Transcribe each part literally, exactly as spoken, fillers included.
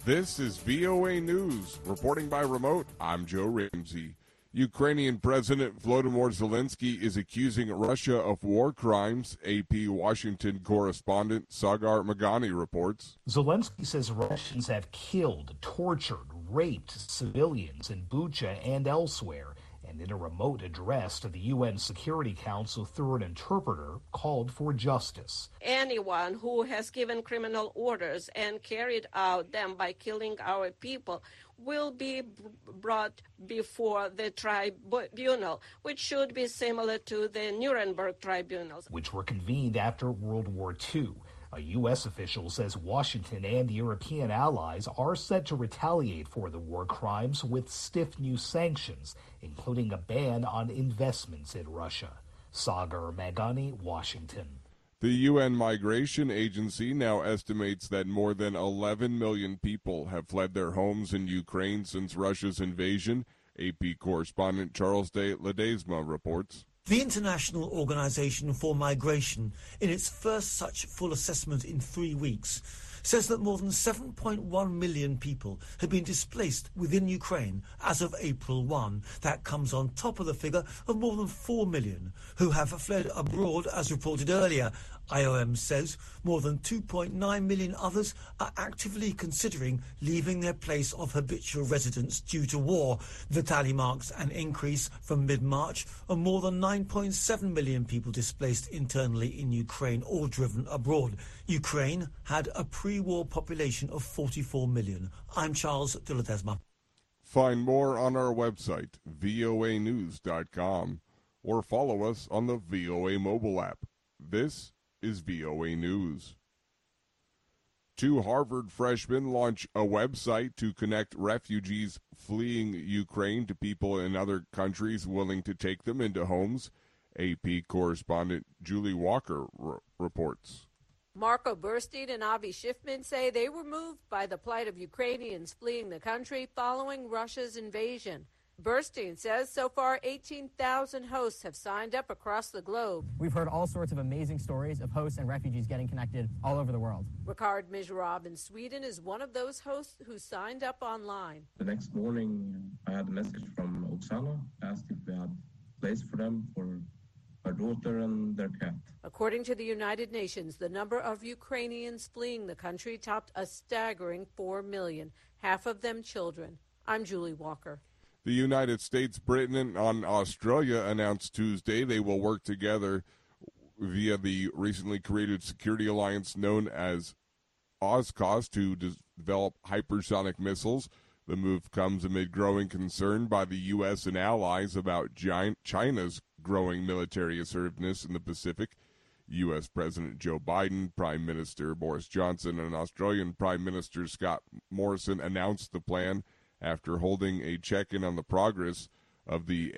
This is V O A News. Reporting by remote, I'm Joe Ramsey. Ukrainian President Volodymyr Zelensky is accusing Russia of war crimes, A P Washington correspondent Sagar Magani reports. Zelensky says Russians have killed, tortured, raped civilians in Bucha and elsewhere, and in a remote address to the U N Security Council through an interpreter, called for justice. Anyone who has given criminal orders and carried out them by killing our people will be brought before the tribunal, which should be similar to the Nuremberg tribunals, which were convened after World War Two. A U S official says Washington and European allies are set to retaliate for the war crimes with stiff new sanctions, including a ban on investments in Russia. Sagar Magani, Washington. The U N Migration Agency now estimates that more than eleven million people have fled their homes in Ukraine since Russia's invasion. A P correspondent Charles de Ledesma reports. The International Organization for Migration, in its first such full assessment in three weeks, says that more than seven point one million people have been displaced within Ukraine as of April first. That comes on top of the figure of more than four million who have fled abroad, as reported earlier. I O M says more than two point nine million others are actively considering leaving their place of habitual residence due to war. The tally marks an increase from mid-March of more than nine point seven million people displaced internally in Ukraine or driven abroad. Ukraine had a pre-war population of forty-four million. I'm Charles de Ledesma. Find more on our website, V O A news dot com, or follow us on the V O A mobile app. This is V O A News. Two Harvard freshmen launch a website to connect refugees fleeing Ukraine to people in other countries willing to take them into homes. A P correspondent Julie Walker r- reports. Marco Burstein and Avi Schiffman say they were moved by the plight of Ukrainians fleeing the country following Russia's invasion. Burstein says so far eighteen thousand hosts have signed up across the globe. We've heard all sorts of amazing stories of hosts and refugees getting connected all over the world. Ricard Mizrav in Sweden is one of those hosts who signed up online. The next morning, I had a message from Oksana, asked if we had a place for them, for our daughter and their cat. According to the United Nations, the number of Ukrainians fleeing the country topped a staggering four million, half of them children. I'm Julie Walker. The United States, Britain, and Australia announced Tuesday they will work together via the recently created security alliance known as AUKUS to develop hypersonic missiles. The move comes amid growing concern by the U S and allies about China's growing military assertiveness in the Pacific. U S President Joe Biden, Prime Minister Boris Johnson, and Australian Prime Minister Scott Morrison announced the plan after holding a check-in on the progress of the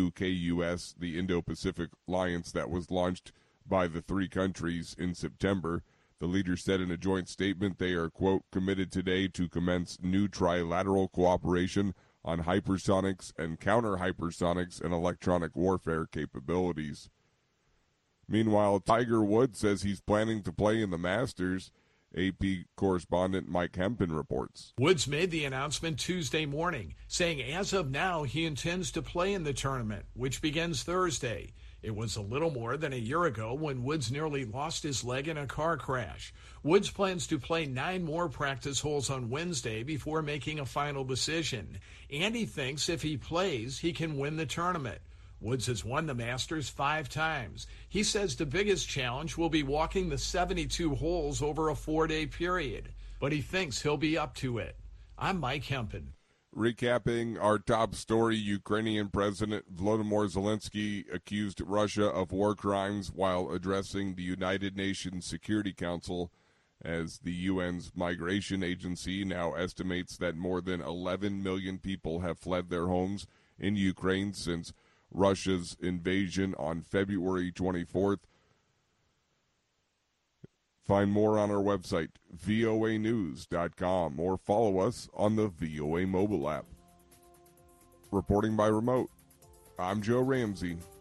AUKUS, the Indo-Pacific Alliance that was launched by the three countries in September. The leaders said in a joint statement they are, quote, committed today to commence new trilateral cooperation on hypersonics and counter-hypersonics and electronic warfare capabilities. Meanwhile, Tiger Woods says he's planning to play in the Masters. A P correspondent Mike Hempen reports. Woods made the announcement Tuesday morning, saying as of now he intends to play in the tournament, which begins Thursday. It was a little more than a year ago when Woods nearly lost his leg in a car crash. Woods plans to play nine more practice holes on Wednesday before making a final decision. And he thinks if he plays, he can win the tournament. Woods has won the Masters five times. He says the biggest challenge will be walking the seventy-two holes over a four-day period, but he thinks he'll be up to it. I'm Mike Hempen. Recapping our top story, Ukrainian President Volodymyr Zelensky accused Russia of war crimes while addressing the United Nations Security Council, as the U N's Migration Agency now estimates that more than eleven million people have fled their homes in Ukraine since Russia's invasion on February twenty-fourth. Find more on our website, V O A news dot com, or follow us on the V O A mobile app. Reporting by remote, I'm Joe Ramsey.